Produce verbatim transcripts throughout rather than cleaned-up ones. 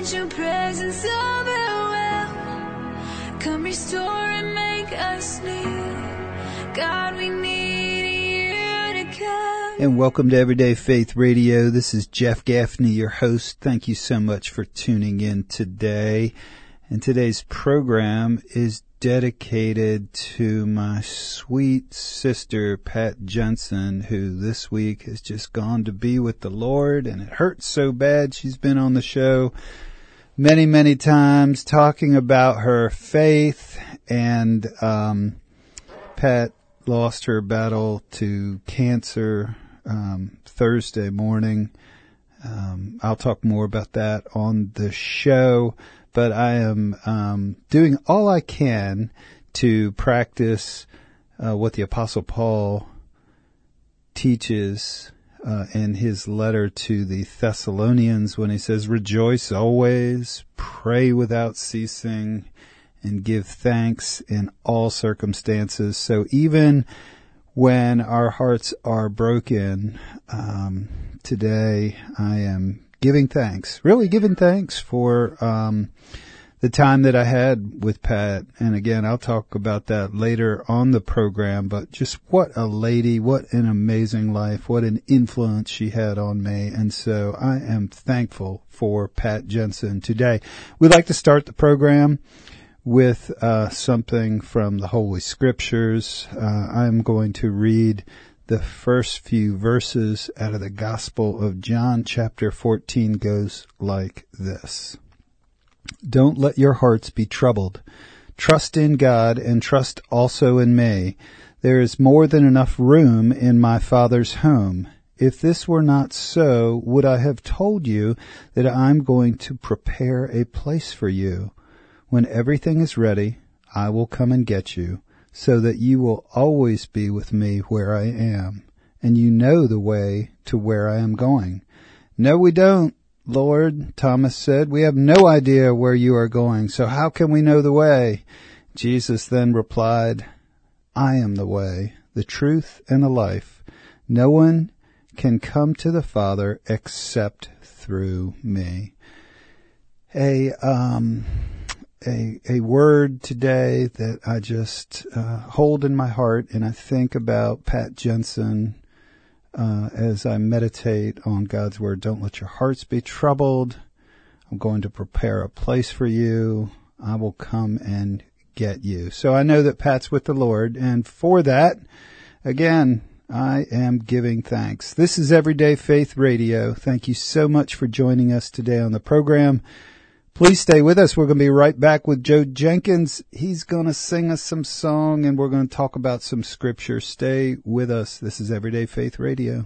want your presence overwhelm. Come restore and make us new. God, we need you to come. And welcome to Everyday Faith Radio. This is Jeff Gaffney, your host. Thank you so much for tuning in today. And today's program is dedicated to my sweet sister, Pat Jensen, who this week has just gone to be with the Lord, and it hurts so bad. She's been on the show many, many times talking about her faith, and um, Pat lost her battle to cancer um, Thursday morning. Um, I'll talk more about that on the show. But I am um, doing all I can to practice uh, what the Apostle Paul teaches uh, in his letter to the Thessalonians when he says, "Rejoice always, pray without ceasing, and give thanks in all circumstances." So even when our hearts are broken, um, today I am giving thanks, really giving thanks for um, the time that I had with Pat. And again, I'll talk about that later on the program, but just what a lady, what an amazing life, what an influence she had on me. And so I am thankful for Pat Jensen today. We'd like to start the program with uh, something from the Holy Scriptures. Uh, I'm going to read the first few verses out of the Gospel of John, chapter fourteen, goes like this. "Don't let your hearts be troubled. Trust in God and trust also in me. There is more than enough room in my Father's home. If this were not so, would I have told you that I'm going to prepare a place for you? When everything is ready, I will come and get you, so that you will always be with me where I am, and you know the way to where I am going." "No, we don't, Lord," Thomas said. "We have no idea where you are going, so how can we know the way?" Jesus then replied, "I am the way, the truth, and the life. No one can come to the Father except through me." A, um... A, a word today that I just uh, hold in my heart, and I think about Pat Jensen uh, as I meditate on God's Word. Don't let your hearts be troubled. I'm going to prepare a place for you. I will come and get you. So I know that Pat's with the Lord, and for that, again, I am giving thanks. This is Everyday Faith Radio. Thank you so much for joining us today on the program. Please stay with us. We're going to be right back with Joe Jenkins. He's going to sing us some song, and we're going to talk about some scripture. Stay with us. This is Everyday Faith Radio.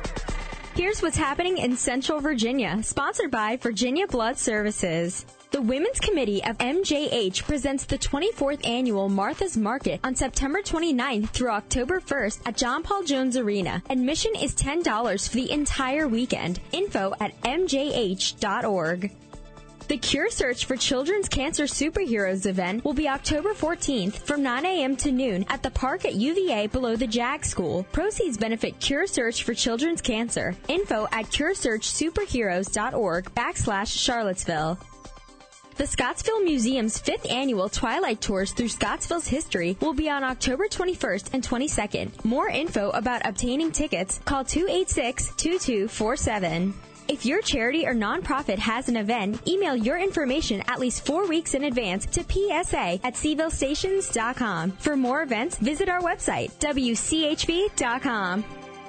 Here's what's happening in Central Virginia, sponsored by Virginia Blood Services. The Women's Committee of M J H presents the twenty-fourth Annual Martha's Market on September twenty-ninth through October first at John Paul Jones Arena. Admission is ten dollars for the entire weekend. Info at m j h dot org. The Cure Search for Children's Cancer Superheroes event will be October fourteenth from nine a.m. to noon at the park at U V A below the JAG School. Proceeds benefit Cure Search for Children's Cancer. Info at cure search superheroes dot org backslash Charlottesville. The Scottsville Museum's fifth annual Twilight Tours through Scottsville's history will be on October twenty-first and twenty-second. More info about obtaining tickets, call two eight six, two two four seven. If your charity or nonprofit has an event, email your information at least four weeks in advance to p s a at seville stations dot com. For more events, visit our website, w c h b dot com.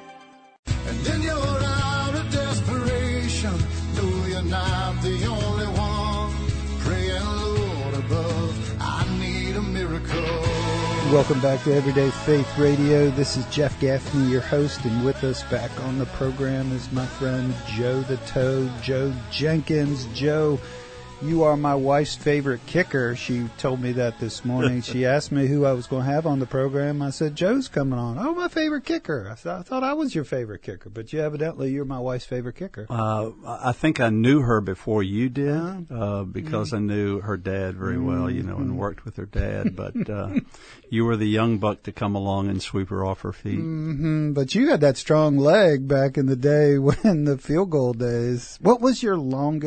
And then you're out of desperation, though you're not the only one. Praying, Lord above, I need a miracle. Welcome back to Everyday Faith Radio. This is Jeff Gaffney, your host, and with us back on the program is my friend Joe the Toad, Joe Jenkins. Joe, you are my wife's favorite kicker. She told me that this morning. She asked me who I was going to have on the program. I said, Joe's coming on. Oh, my favorite kicker. I, said, I thought I was your favorite kicker, but you evidently you're my wife's favorite kicker. Uh, I think I knew her before you did uh, because mm-hmm. I knew her dad very well, you know, and worked with her dad. But uh, you were the young buck to come along and sweep her off her feet. Mm-hmm. But you had that strong leg back in the day when the field goal days. What was your longest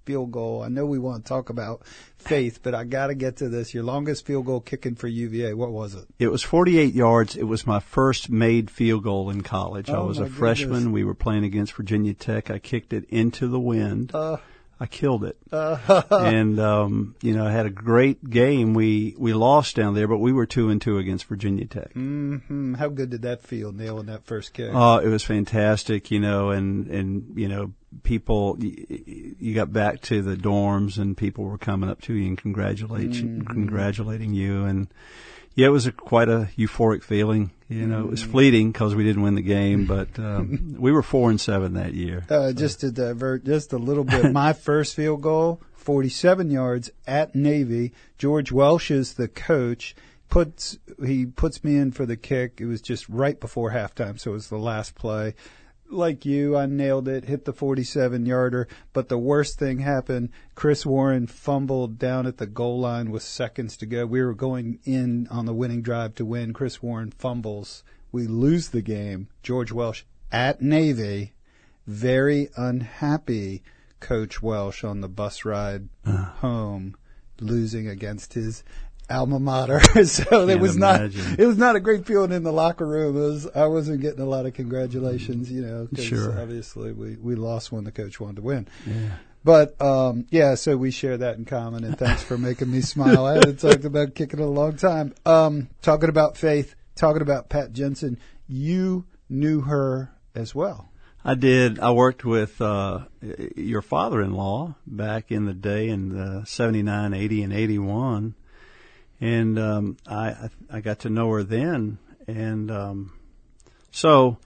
field goal. I know we want to talk about faith, but I got to get to this. Your longest field goal kicking for U V A, what was it? It was forty-eight yards. It was my first made field goal in college. Oh, I was a my freshman. goodness. We were playing against Virginia Tech. I kicked it into the wind. Uh, I killed it. uh, and, um, you know, I had a great game. We, we lost down there, but we were two and two against Virginia Tech. mm-hmm. How good did that feel, nailing that first kick? Uh, it was fantastic, you know, and, and, you know, people, you, you got back to the dorms and people were coming up to you and congratulating, Mm-hmm. congratulating you. And yeah, it was a, quite a euphoric feeling. You know, it was fleeting because we didn't win the game, but um, we were four and seven that year. Uh, just to divert just a little bit, my first field goal, forty-seven yards at Navy. George Welsh is the coach. Puts he puts me in for the kick. It was just right before halftime, so it was the last play. Like you, I nailed it, hit the forty-seven yarder, but the worst thing happened. Chris Warren fumbled down at the goal line with seconds to go. We were going in on the winning drive to win. Chris Warren fumbles. We lose the game. George Welsh at Navy, very unhappy Coach Welsh on the bus ride home, losing against his alma mater. So it was imagine. not, it was not a great feeling in the locker room. It was, I wasn't getting a lot of congratulations, you know, because Sure. obviously we, we lost when the coach wanted to win. Yeah. But, um, yeah, so we share that in common, and thanks for making me smile. I haven't talked about kicking in a long time. Um, talking about faith, talking about Pat Jensen, you knew her as well. I did. I worked with uh, your father-in-law back in the day in the seventy-nine, eighty, and eighty-one. And um, I I got to know her then, and um, so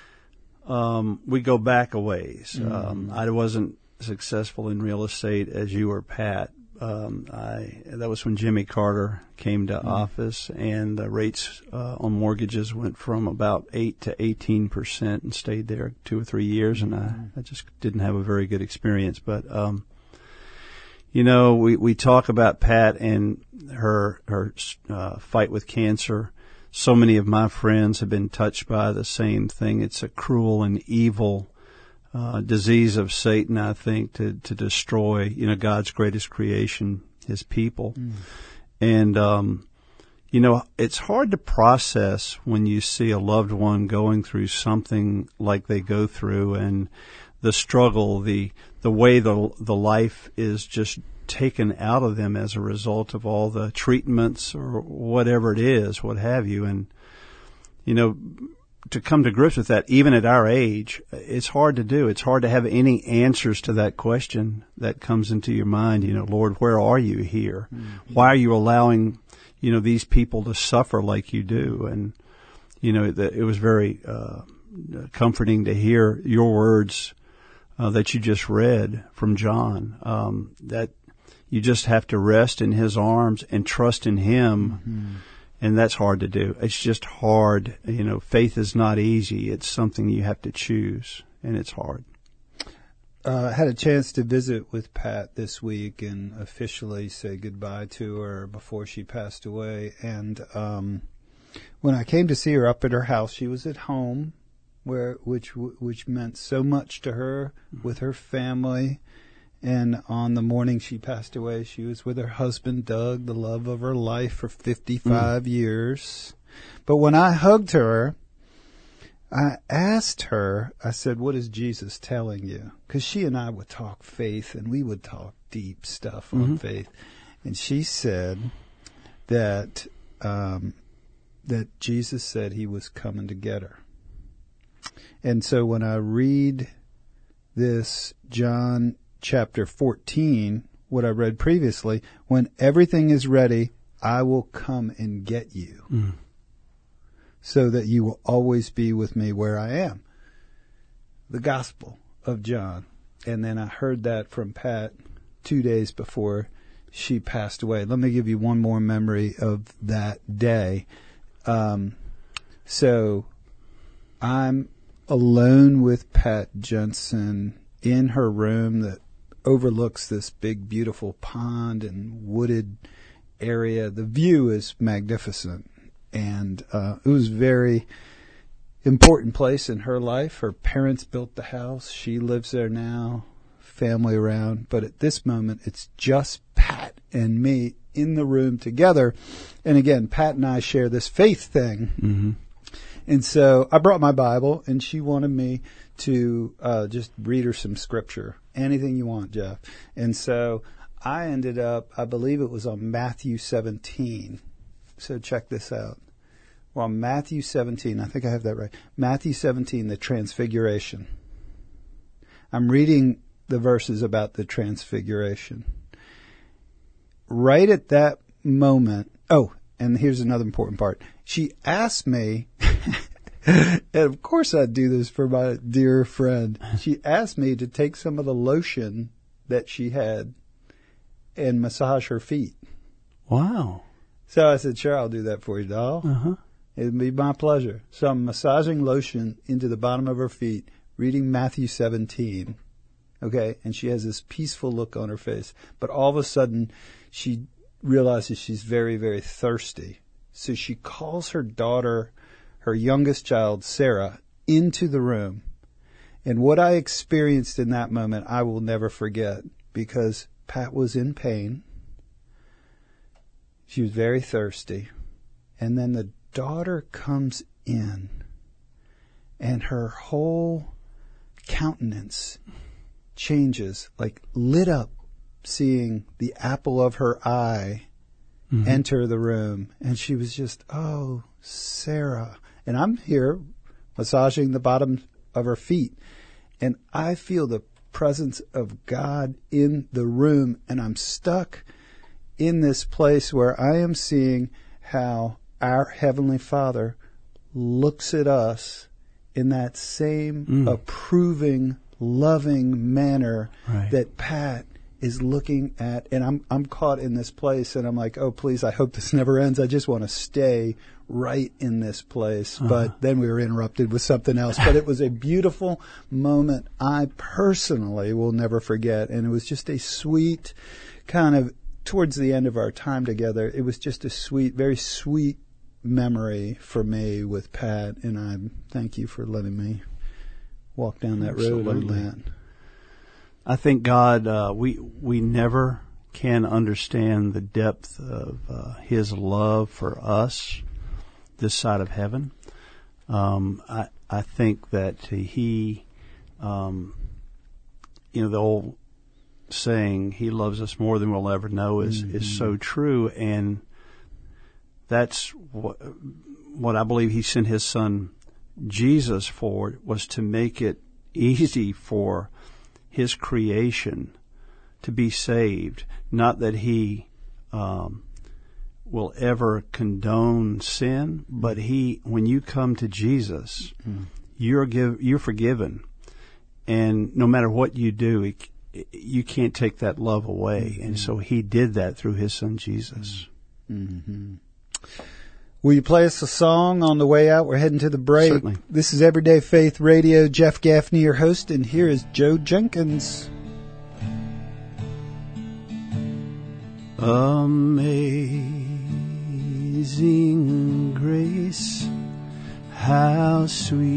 um, we go back a ways. Mm-hmm. Um, I wasn't successful in real estate as you or Pat. Um, I that was when Jimmy Carter came to mm-hmm. office, and the rates uh, on mortgages went from about eight to eighteen percent, and stayed there two or three years. And I, I just didn't have a very good experience, but. Um, You know, we, we talk about Pat and her her uh, fight with cancer. So many of my friends have been touched by the same thing. It's a cruel and evil uh, disease of Satan, I think, to, to destroy, you know, God's greatest creation, his people. Mm. And, um, you know, it's hard to process when you see a loved one going through something like they go through, and the struggle, the the way the the life is just taken out of them as a result of all the treatments or whatever it is, what have you. And, you know, to come to grips with that, even at our age, it's hard to do. It's hard to have any answers to that question that comes into your mind. You know, Lord, where are you here? Mm-hmm. Why are you allowing, you know, these people to suffer like you do? And, you know, the, it was very uh, comforting to hear your words Uh, that you just read from John, um, that you just have to rest in his arms and trust in him. Mm-hmm. And that's hard to do. It's just hard. You know, faith is not easy. It's something you have to choose, and it's hard. Uh, I had a chance to visit with Pat this week and officially say goodbye to her before she passed away. And um, when I came to see her up at her house, she was at home. Where which which meant so much to her with her family, and on the morning she passed away, she was with her husband Doug, the love of her life for fifty-five mm. years. But when I hugged her, I asked her, I said, "What is Jesus telling you?" Because she and I would talk faith, and we would talk deep stuff on mm-hmm. faith, and she said that um, that Jesus said he was coming to get her. And so when I read this John chapter fourteen, what I read previously, when everything is ready, I will come and get you mm. so that you will always be with me where I am. The Gospel of John. And then I heard that from Pat two days before she passed away. Let me give you one more memory of that day. Um, so I'm alone with Pat Jensen in her room that overlooks this big, beautiful pond and wooded area. The view is magnificent, and uh, it was a very important place in her life. Her parents built the house. She lives there now. family around, but at this moment, it's just Pat and me in the room together. And again, Pat and I share this faith thing. Mm-hmm. And so I brought my Bible, and she wanted me to uh, just read her some scripture. Anything you want, Jeff. And so I ended up, I believe it was on Matthew seventeen. So check this out. We're on Matthew seventeen. I think I have that right. Matthew seventeen, the Transfiguration. I'm reading the verses about the Transfiguration. Right at that moment, oh, and here's another important part. She asked me, and of course I'd do this for my dear friend. She asked me to take some of the lotion that she had and massage her feet. Wow. So I said, sure, I'll do that for you, doll. Uh-huh. It'd be my pleasure. So I'm massaging lotion into the bottom of her feet, reading Matthew seventeen. Okay, and she has this peaceful look on her face. But all of a sudden, she realizes she's very, very thirsty. So she calls her daughter, her youngest child, Sarah, into the room. And what I experienced in that moment, I will never forget, because Pat was in pain. She was very thirsty. And then the daughter comes in, and her whole countenance changes, like lit up, seeing the apple of her eye mm-hmm. enter the room. And she was just, oh, Sarah. And I'm here massaging the bottom of her feet. And I feel the presence of God in the room. And I'm stuck in this place where I am seeing how our Heavenly Father looks at us in that same mm. approving, loving manner right. that Pat is looking at. And I'm I'm caught in this place, and I'm like, oh, please, I hope this never ends. I just want to stay right in this place. Uh-huh. But then we were interrupted with something else. But it was a beautiful moment I personally will never forget. And it was just a sweet kind of, towards the end of our time together, it was just a sweet, very sweet memory for me with Pat. And I thank you for letting me walk down that road on that. I think God, uh, we we never can understand the depth of uh, His love for us this side of heaven. Um, I I think that He, um, you know, the old saying, He loves us more than we'll ever know is mm-hmm. is so true, and that's what what I believe He sent His Son Jesus for, was to make it easy for His creation to be saved. Not that He um, will ever condone sin, but He, when you come to Jesus, mm-hmm. you're give, you're forgiven, and no matter what you do, it, you can't take that love away. Mm-hmm. And so He did that through His Son Jesus. Mm-hmm. Will you play us a song on the way out? We're heading to the break. Certainly. This is Everyday Faith Radio. Jeff Gaffney, your host, and here is Joe Jenkins. Amazing grace, how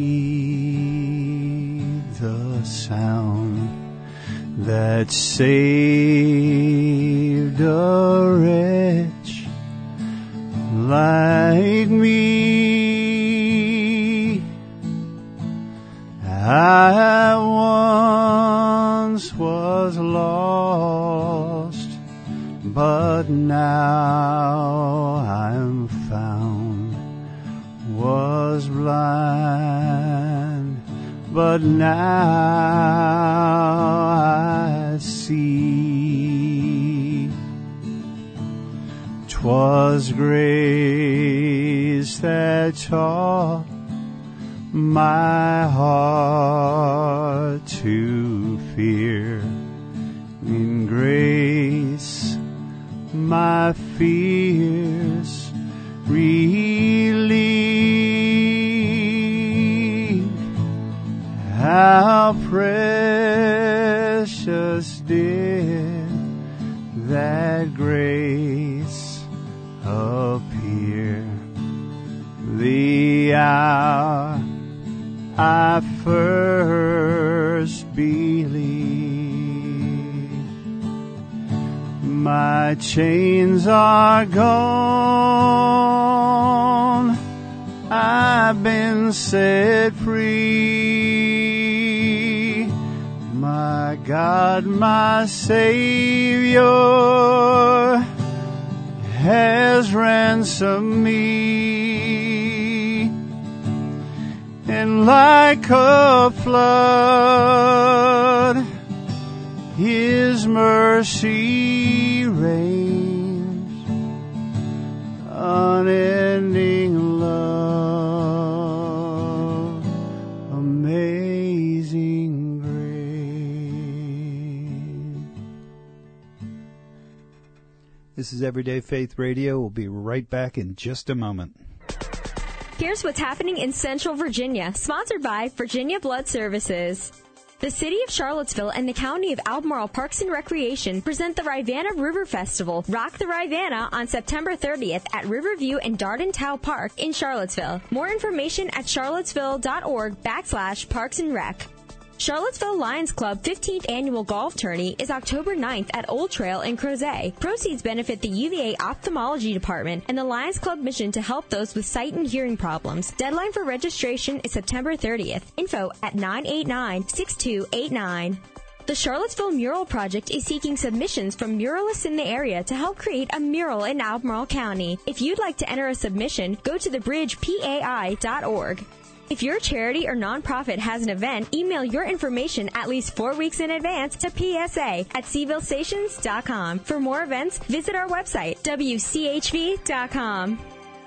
sweet the sound that saved a wretch like me. I once was lost, but now I'm found. Was blind, but now I see. 'Twas grace that taught my heart to fear. In grace my fears relieved. How precious did that grace appear, the hour I first believed. My chains are gone, I've been set free. My God, my Savior has ransomed me. And like a flood, His mercy reigns, unending love, amazing grace. This is Everyday Faith Radio. We'll be right back in just a moment. Here's what's happening in Central Virginia, sponsored by Virginia Blood Services. The City of Charlottesville and the County of Albemarle Parks and Recreation present the Rivanna River Festival, Rock the Rivanna, on September thirtieth at Riverview and Dardentow Park in Charlottesville. More information at charlottesville.org backslash parks and rec. Charlottesville Lions Club fifteenth Annual Golf Tourney is October ninth at Old Trail in Crozet. Proceeds benefit the U V A Ophthalmology Department and the Lions Club mission to help those with sight and hearing problems. Deadline for registration is September thirtieth. Info at nine eight nine, six two eight nine. The Charlottesville Mural Project is seeking submissions from muralists in the area to help create a mural in Albemarle County. If you'd like to enter a submission, go to the bridge P A I dot org. If your charity or nonprofit has an event, email your information at least four weeks in advance to P S A at Seville Stations dot com. For more events, visit our website, W C H V dot com.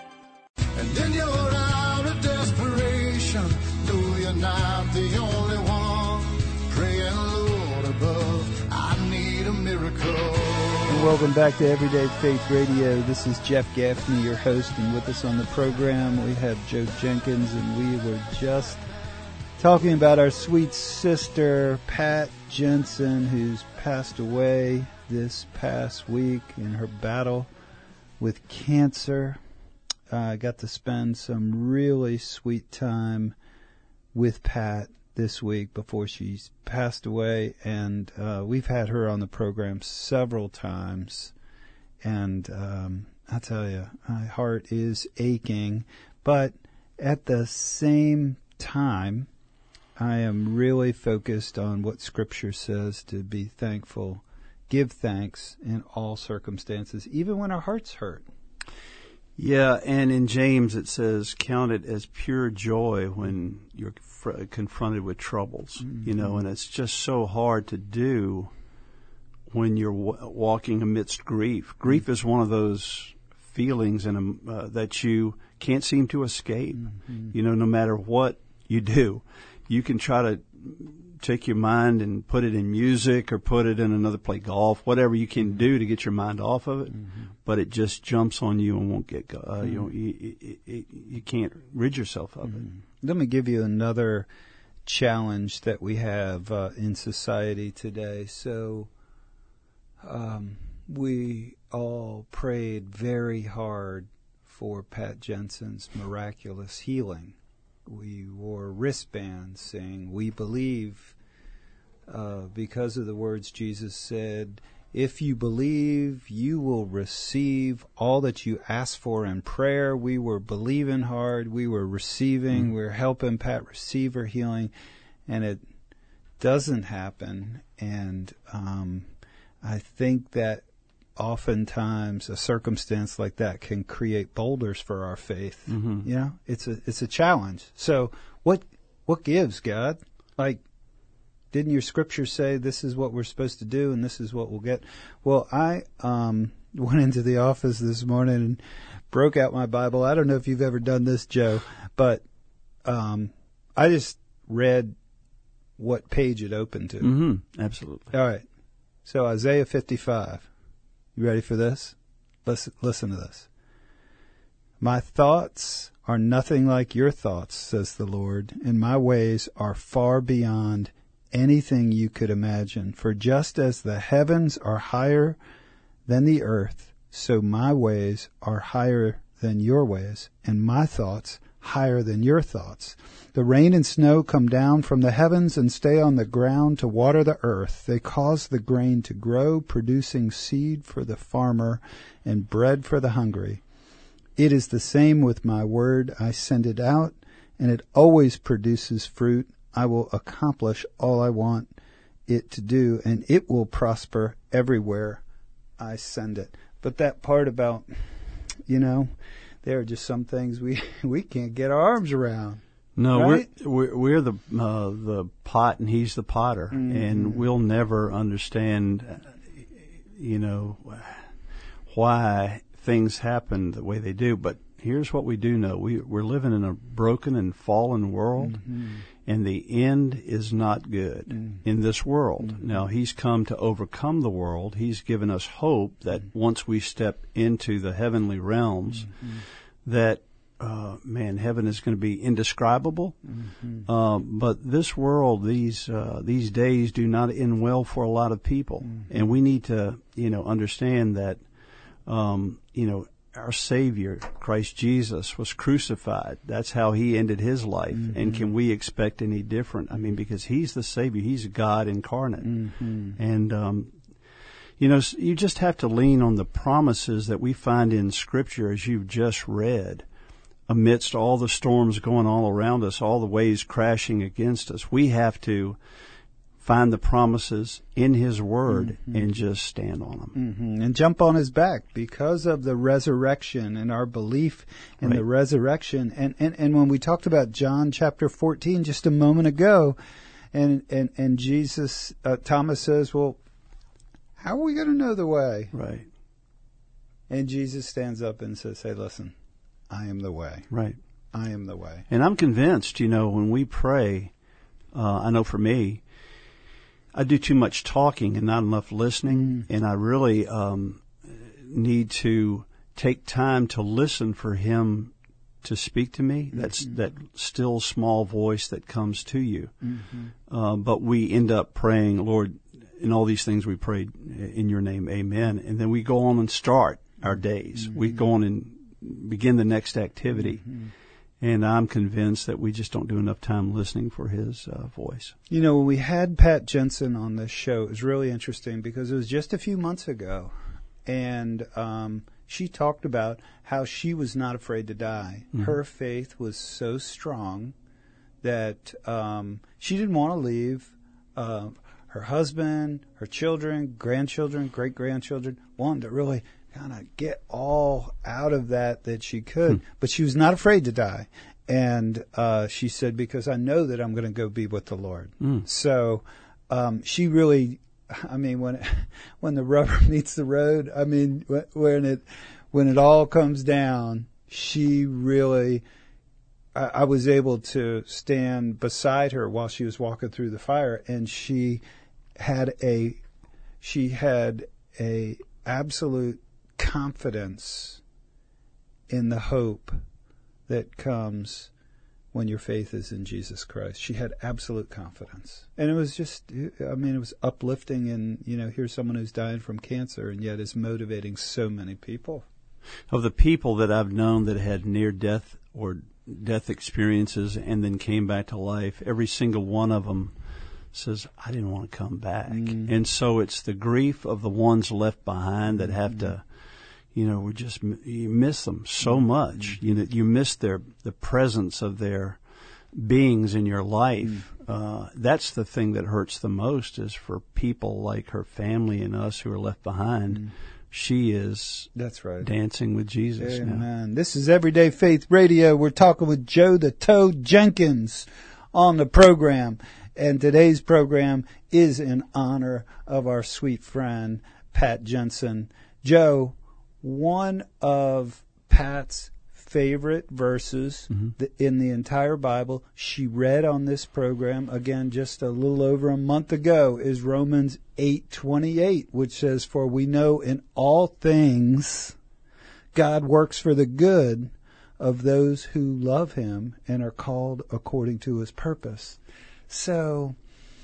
And then you're out of desperation. No, you're not the only one. Praying, Lord above, I need a miracle. Welcome back to Everyday Faith Radio. This is Jeff Gaffney, your host, and with us on the program we have Joe Jenkins, and we were just talking about our sweet sister, Pat Jensen, who's passed away this past week in her battle with cancer. I uh, got to spend some really sweet time with Pat this week before she's passed away, and uh, we've had her on the program several times, and um, I tell you, my heart is aching, but at the same time, I am really focused on what Scripture says to be thankful, give thanks in all circumstances, even when our hearts hurt. Yeah, and in James it says, count it as pure joy when you're fr- confronted with troubles, mm-hmm. you know, and it's just so hard to do when you're w- walking amidst grief. Grief mm-hmm. is one of those feelings in a, uh, that you can't seem to escape, mm-hmm. you know, no matter what you do. You can try to take your mind and put it in music or put it in another, play golf, whatever you can do to get your mind off of it, mm-hmm. but it just jumps on you and won't get go. Uh, mm-hmm. You know, you, you, you, you can't rid yourself of mm-hmm. it. Let me give you another challenge that we have uh, in society today. So um, we all prayed very hard for Pat Jensen's miraculous healing. We wore wristbands saying, we believe, uh, because of the words Jesus said, if you believe, you will receive all that you ask for in prayer. We were believing hard. We were receiving. Mm-hmm. We were helping Pat receive her healing. And it doesn't happen. And um, I think that oftentimes a circumstance like that can create boulders for our faith. Mm-hmm. You know, it's a it's a challenge. So what what gives, God? Like, didn't your scripture say this is what we're supposed to do and this is what we'll get? Well, I um, went into the office this morning and broke out my Bible. I don't know if you've ever done this, Joe, but um, I just read what page it opened to. Mm-hmm. Absolutely. All right. So Isaiah fifty-five. You ready for this? Listen, listen to this. My thoughts are nothing like your thoughts, says the Lord, and my ways are far beyond anything you could imagine. For just as the heavens are higher than the earth, so my ways are higher than your ways, and my thoughts higher than your thoughts. The rain and snow come down from the heavens and stay on the ground to water the earth. They cause the grain to grow, producing seed for the farmer and bread for the hungry. It is the same with my word. I send it out, and it always produces fruit. I will accomplish all I want it to do, and it will prosper everywhere I send it. But that part about, you know, there are just some things we, we can't get our arms around. No, right? we're, we're we're the uh, the pot and he's the potter, mm-hmm. and we'll never understand, you know, why things happen the way they do. But here's what we do know: we we're living in a broken and fallen world, mm-hmm. and the end is not good mm-hmm. in this world. Mm-hmm. Now, He's come to overcome the world. He's given us hope that mm-hmm. once we step into the heavenly realms, mm-hmm. that. Uh, man, heaven is going to be indescribable. Mm-hmm. Uh, but this world, these uh, these days, do not end well for a lot of people, mm-hmm. and we need to, you know, understand that, um, you know, our Savior, Christ Jesus, was crucified. That's how He ended His life. Mm-hmm. And can we expect any different? I mean, because He's the Savior, He's God incarnate, mm-hmm. and um, you know, you just have to lean on the promises that we find in Scripture, as you've just read. Amidst all the storms going all around us, all the waves crashing against us, we have to find the promises in His Word mm-hmm. and just stand on them. Mm-hmm. And jump on His back because of the resurrection and our belief in right. the resurrection. And, and, and when we talked about John chapter fourteen just a moment ago, and, and, and Jesus, uh, Thomas says, well, how are we going to know the way? Right. And Jesus stands up and says, hey, listen. I am the way. Right. I am the way. And I'm convinced, you know, when we pray, uh, I know for me, I do too much talking and not enough listening, mm. and I really um, need to take time to listen for Him to speak to me. Mm-hmm. That's that still small voice that comes to you. Mm-hmm. Uh, but we end up praying, Lord, in all these things we prayed in Your name, amen. And then we go on and start our days. Mm-hmm. We go on and begin the next activity. Mm-hmm. And I'm convinced that we just don't do enough time listening for His uh, voice. You know, when we had Pat Jensen on this show, it was really interesting because it was just a few months ago. And um, she talked about how she was not afraid to die. Mm-hmm. Her faith was so strong that um, she didn't want to leave uh, her husband, her children, grandchildren, great-grandchildren, wanted to really kind of get all out of that that she could. Hmm. But she was not afraid to die. And uh, she said, because I know that I'm going to go be with the Lord. Mm. So um, she really, I mean, when when the rubber meets the road, I mean, when it when it all comes down, she really, I, I was able to stand beside her while she was walking through the fire, and she had a, she had a absolute confidence in the hope that comes when your faith is in Jesus Christ. She had absolute confidence. And it was just, I mean, it was uplifting, and, you know, here's someone who's dying from cancer and yet is motivating so many people. Of the people that I've known that had near-death or death experiences and then came back to life, every single one of them says, I didn't want to come back. Mm. And so it's the grief of the ones left behind that have mm. to, you know, we just, you miss them so much. Mm. You know, you miss their, the presence of their beings in your life. Mm. Uh, that's the thing that hurts the most, is for people like her family and us who are left behind. Mm. She is That's right. dancing with Jesus Amen. now. This is Everyday Faith Radio. We're talking with Joe the Toad Jenkins on the program. And today's program is in honor of our sweet friend, Pat Jensen. Joe, one of Pat's favorite verses mm-hmm. in the entire Bible, she read on this program, again, just a little over a month ago, is Romans eight twenty-eight, which says, for we know in all things God works for the good of those who love Him and are called according to His purpose. So,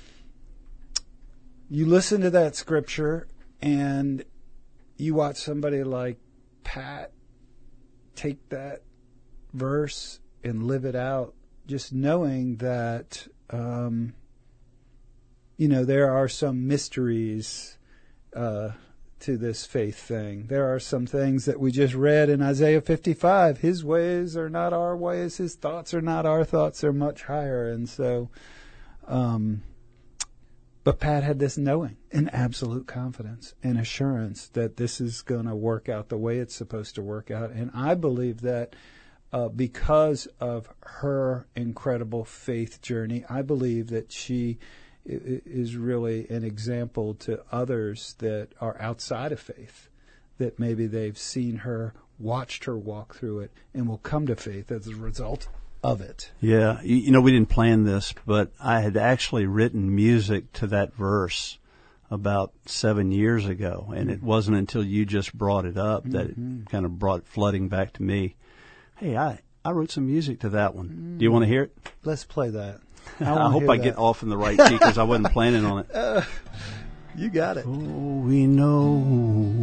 you listen to that scripture and you watch somebody like Pat take that verse and live it out, just knowing that, um, you know, there are some mysteries uh, to this faith thing. There are some things that we just read in Isaiah fifty-five. His ways are not our ways. His thoughts are not our thoughts. They're much higher. And so, um, but Pat had this knowing and absolute confidence and assurance that this is going to work out the way it's supposed to work out. And I believe that uh, because of her incredible faith journey, I believe that she is really an example to others that are outside of faith, that maybe they've seen her, watched her walk through it, and will come to faith as a result of it. Yeah, you, you know, we didn't plan this, but I had actually written music to that verse about seven years ago, and it wasn't until you just brought it up that mm-hmm. it kind of brought flooding back to me. Hey, I, I wrote some music to that one. Mm. Do you want to hear it? Let's play that. I, I hope I that. get off in the right key because I wasn't planning on it. Uh, you got it. Oh, we know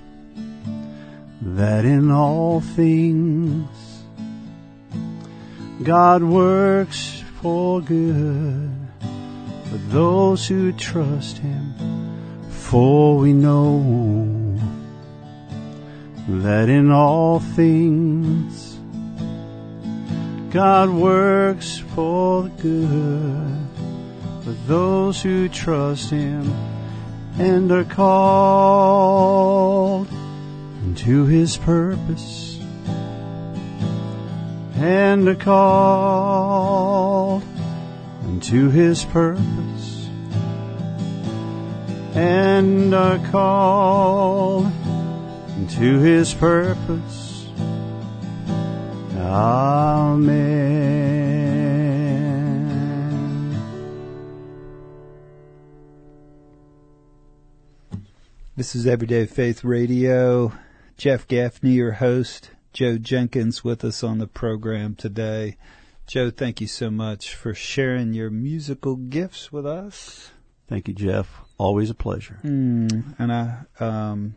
that in all things God works for good for those who trust Him. For we know that in all things God works for the good for those who trust Him and are called into His purpose, and are called into His purpose, and are called into His purpose. Amen. This is Everyday Faith Radio. Jeff Gaffney, your host. Joe Jenkins with us on the program today. Joe, thank you so much for sharing your musical gifts with us. Thank you, Jeff. Always a pleasure. Mm, and I... Um,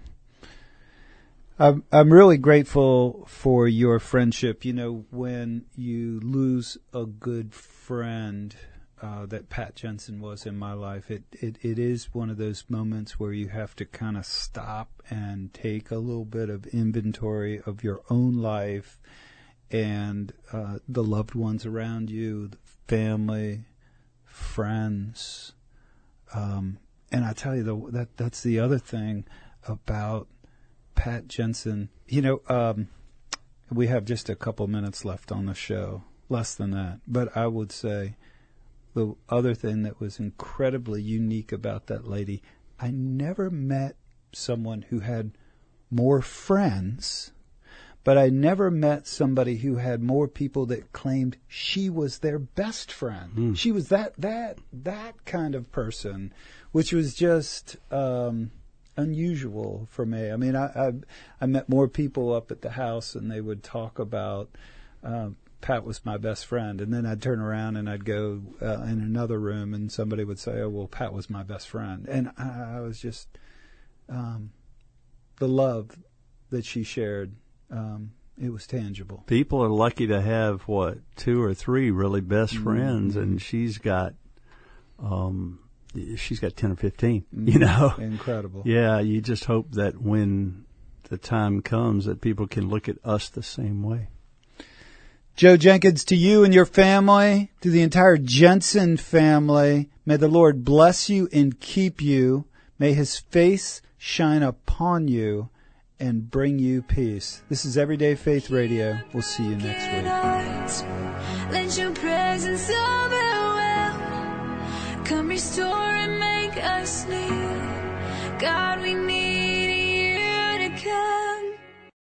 I'm, I'm really grateful for your friendship. You know, when you lose a good friend, uh, that Pat Jensen was in my life, it, it, it is one of those moments where you have to kind of stop and take a little bit of inventory of your own life and uh, the loved ones around you, the family, friends. Um, and I tell you, the, that that's the other thing about Pat Jensen. You know, um, we have just a couple minutes left on the show, less than that. But I would say the other thing that was incredibly unique about that lady, I never met someone who had more friends, but I never met somebody who had more people that claimed she was their best friend. Mm. She was that that that kind of person, which was just um, unusual for me. I mean, I, I I met more people up at the house, and they would talk about uh, Pat was my best friend, and then I'd turn around and I'd go uh, in another room, and somebody would say, "Oh, well, Pat was my best friend," and I, I was just um, the love that she shared. Um, it was tangible. People are lucky to have what two or three really best mm-hmm. friends, and she's got. Um, She's got ten or fifteen, you know. Incredible. Yeah, you just hope that when the time comes that people can look at us the same way. Joe Jenkins, to you and your family, to the entire Jensen family, may the Lord bless you and keep you. May His face shine upon you and bring you peace. This is Everyday Faith Radio. We'll see you next week. Let your presence overwhelm. Come restore and make us new. God, we need